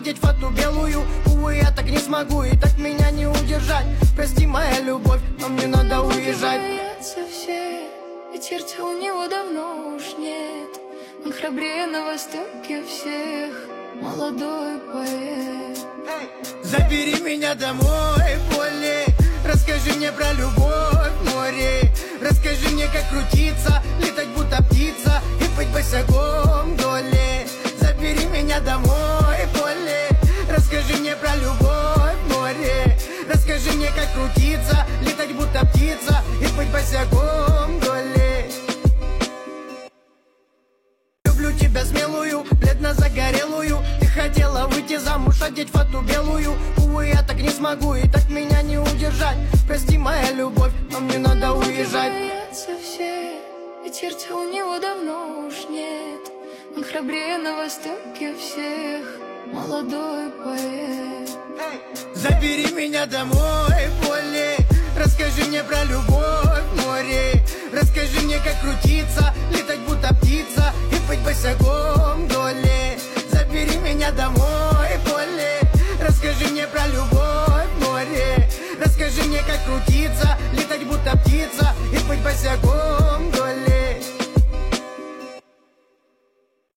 одеть фату белую. Увы, я так не смогу, и так меня не удержать. Прости, моя любовь, но мне надо уезжать. Боятся все, ведь сердца у него давно уж нет. Он храбрее на востоке всех, молодой поэт. Забери меня домой, поле. Расскажи мне про любовь, море. Расскажи мне, как крутиться, летать будто птица и быть босиком доле. Забери меня домой, поле. Расскажи мне про любовь, море. Расскажи мне, как крутиться, летать будто птица и быть босиком доле. Люблю тебя смелую, бледно-загорелую. Ты хотела выйти замуж, одеть фату белую. Увы, я так не смогу, и так меня не удержать. Прости, моя любовь, но мне надо уезжать. Боятся все, ведь сердца у него давно уж нет. Он храбрее на востоке всех, молодой поэт. Забери меня домой, поле. Расскажи мне про любовь, море. Расскажи мне, как крутиться, летать будто птица и быть босиком доле. Забери меня домой, поле. Расскажи мне про любовь, море. Расскажи мне, как крутиться, летать будто птица